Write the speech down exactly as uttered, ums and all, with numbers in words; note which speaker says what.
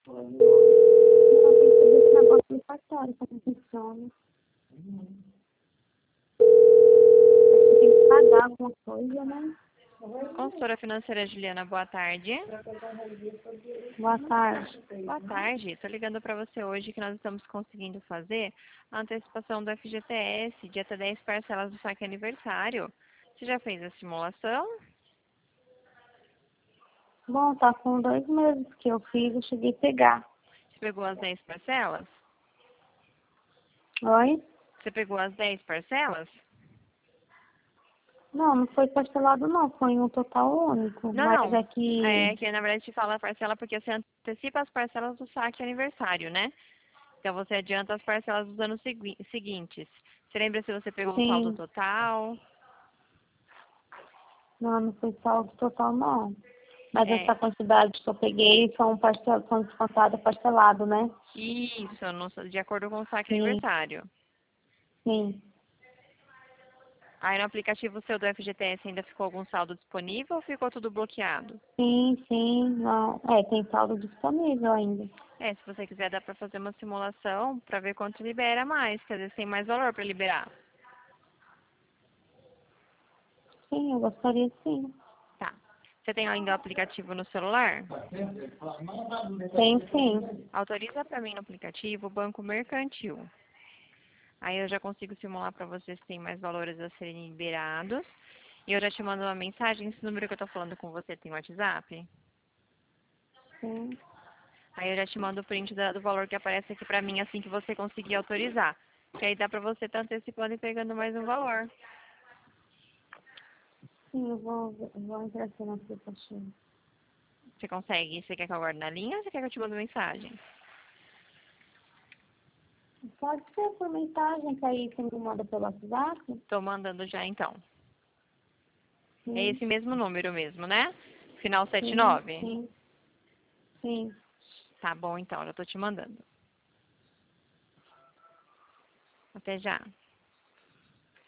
Speaker 1: Não, tem que fazer esse negócio do cartório, como funciona. Tem que pagar alguma coisa, né?
Speaker 2: Consultora financeira Juliana, boa tarde.
Speaker 1: Boa tarde.
Speaker 2: Boa tarde, estou ligando para você hoje que nós estamos conseguindo fazer a antecipação do F G T S de até dez parcelas do saque aniversário. Você já fez a simulação?
Speaker 1: Bom, tá com dois meses que eu fiz, eu cheguei a pegar.
Speaker 2: Você pegou as dez parcelas?
Speaker 1: Oi?
Speaker 2: Você pegou as dez parcelas?
Speaker 1: Não, não foi parcelado não, foi um total único.
Speaker 2: Não,
Speaker 1: Mas
Speaker 2: não.
Speaker 1: é que...
Speaker 2: É que na verdade te fala a parcela porque você antecipa as parcelas do saque aniversário, né? Então você adianta as parcelas dos anos segui seguintes. Você lembra se você pegou o saldo
Speaker 1: Sim.
Speaker 2: total?
Speaker 1: Não, não foi saldo total não. Mas
Speaker 2: É,
Speaker 1: essa quantidade que eu peguei são, parcel... são descontadas parcelado, né?
Speaker 2: isso, no- de acordo com o saque
Speaker 1: Sim,
Speaker 2: aniversário.
Speaker 1: sim.
Speaker 2: Aí no aplicativo seu do F G T S ainda ficou algum saldo disponível ou ficou tudo bloqueado?
Speaker 1: Sim, sim, não. É, tem saldo disponível ainda.
Speaker 2: É, se você quiser dá pra fazer uma simulação pra ver quanto libera mais, que às vezes tem mais valor pra liberar.
Speaker 1: Sim, eu gostaria sim.
Speaker 2: Tá. Você tem ainda o aplicativo no celular?
Speaker 1: Tem sim.
Speaker 2: Autoriza pra mim no aplicativo o Banco Mercantil. Aí eu já consigo simular pra você se tem mais valores a serem liberados. E eu já te mando uma mensagem. Esse número que eu tô falando com você tem WhatsApp?
Speaker 1: Sim.
Speaker 2: Aí eu já te mando o print da- do valor que aparece aqui pra mim assim que você conseguir autorizar. Que aí dá pra você estar antecipando e pegando mais um valor.
Speaker 1: Sim, eu vou, eu vou entrar aqui no aplicativo.
Speaker 2: Você consegue? Você quer que eu aguarde na linha ou você quer que eu te mande mensagem?
Speaker 1: Pode ser por mensagem, que aí você me manda pelo WhatsApp?
Speaker 2: Tô mandando já então. É
Speaker 1: Sim,
Speaker 2: esse mesmo número mesmo, né? Final setenta e
Speaker 1: sim,
Speaker 2: nove.
Speaker 1: sim, sim.
Speaker 2: Tá bom então, já tô te mandando. Até já.